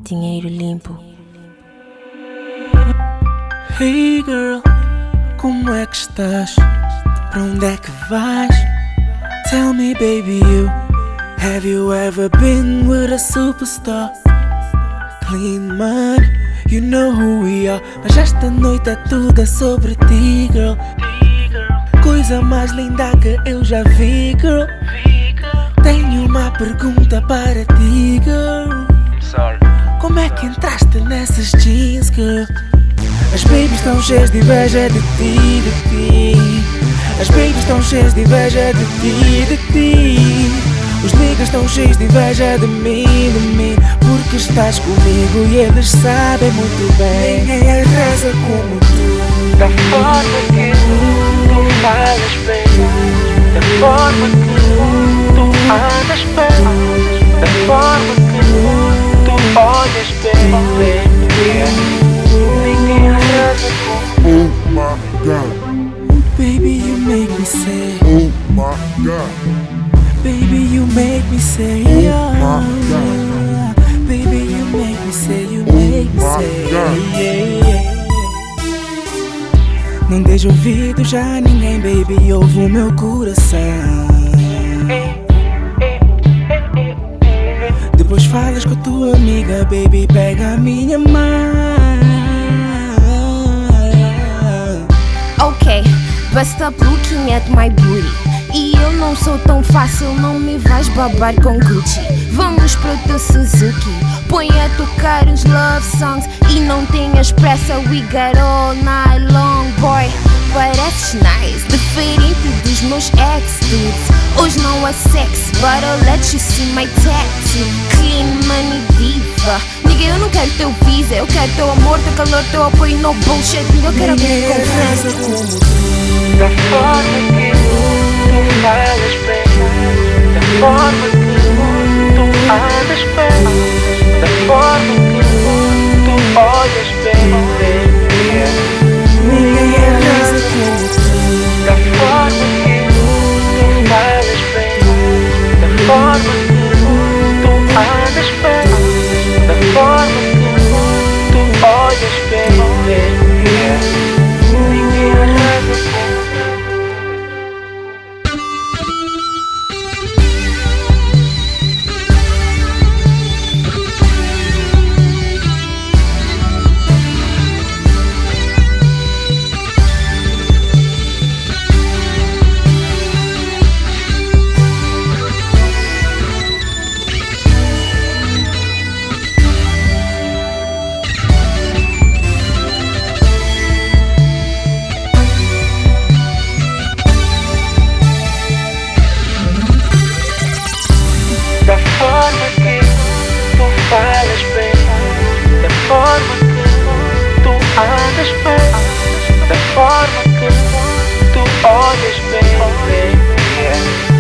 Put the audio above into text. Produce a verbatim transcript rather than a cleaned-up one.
dinheiro limpo. Hey girl, como é que estás? Pra onde é que vais? Tell me baby you, have you ever been with a superstar? Clean money, you know who we are. Mas esta noite é tudo é sobre ti, girl. Coisa mais linda que eu já vi, girl. Tenho uma pergunta para ti, girl. Como é que entraste nessas jeans, girl? As babies estão cheias de inveja de ti, de ti. As babies estão cheias de inveja de ti, de ti. Os niggas estão cheios de inveja de mim, de mim. Porque estás comigo e eles sabem muito bem. Ninguém arrasa como tu. Da forma que tu falas bem, da forma que tu andas bem, da forma que tu olhas bem, baby. Ninguém arrasa como. Oh my God. Baby, you make me say. Oh my God. Baby, you make me say. Oh my God. Baby, you make me say. You Oh make me my say. God. Yeah, yeah. Não deixe ouvido já a ninguém, baby, ouve o meu coração. Depois falas com a tua amiga, baby, pega a minha mão. Ok, but stop looking at my booty. E eu não sou tão fácil, não me vais babar com Gucci. Vamos pro teu Suzuki, põe a tocar uns love songs. E não tenhas pressa, we got all night long, boy. Pareces nice, diferente dos meus ex-dudes. Hoje não é sexy, but I'll let you see my tattoo. Clean money diva. Nigga, eu não quero teu visa, eu quero teu amor, teu calor, teu apoio, no bullshit. Eu quero alguém com arrasa confiança. como tu. Da forma que tu falas bem, da forma que tu andas bem, da forma que tu olhas bem, baby. Ninguém arrasa como tu. Da forma que tu falas bem, da forma que tu andas bem, da forma que tu olhas bem, baby. Ninguém arrasa como. Da forma que tu falas bem, da forma que tu andas bem, da forma que tu olhas bem, baby.